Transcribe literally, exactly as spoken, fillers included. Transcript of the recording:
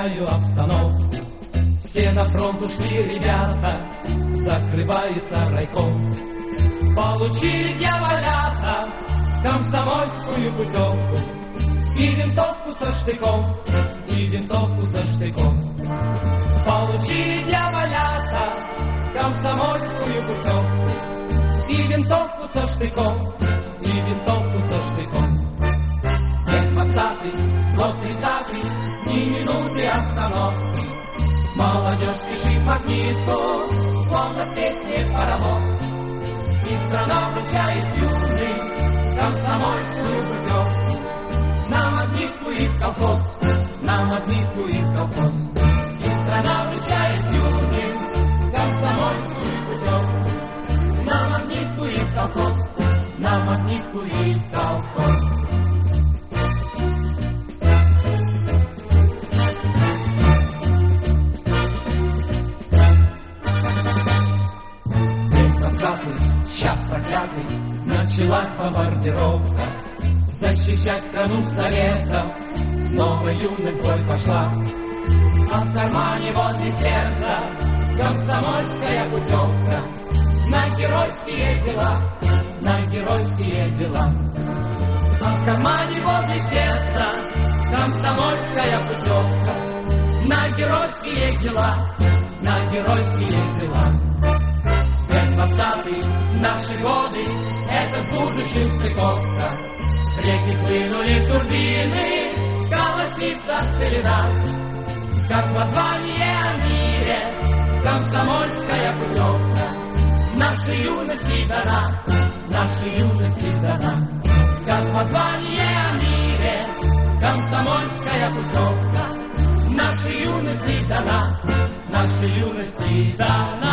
меняю обстановку. Все на фронт ушли ребята, закрывается райком. Получили дьяволята комсомольскую путевку и винтовку со штыком, и винтовку со штыком. Получили дьяволята комсомольскую путевку и винтовку со штыком, и винтовку со штыком. Век двадцатый, год тридцатый, ни минуты остановки. Молодежь спешит по гнезду, словно в песне паровоз. И страна вручает юный комсомольскую путевку. Нам отбивку и в колхоз, нам отбивку и в колхоз. И страна вручает юным комсомольскую путевку. Нам отбивку и в колхоз, нам отбивку и в колхоз. Час проклятый, началась бомбардировка. Защищать страну советов снова юность боль пошла. А в кармане возле сердца комсомольская путевка на геройские дела, на геройские дела. А в кармане возле сердца комсомольская путевка на геройские дела, на геройские дела. Век двадцатый, наши годы, это в будущем стыковка. Реки хлынули турбины, колосится целина. Как воззвание о мире, комсомольская путевка нашей юности дана, нашей юности дана. Как воззвание о мире, комсомольская путевка нашей юности дана, нашей юности дана.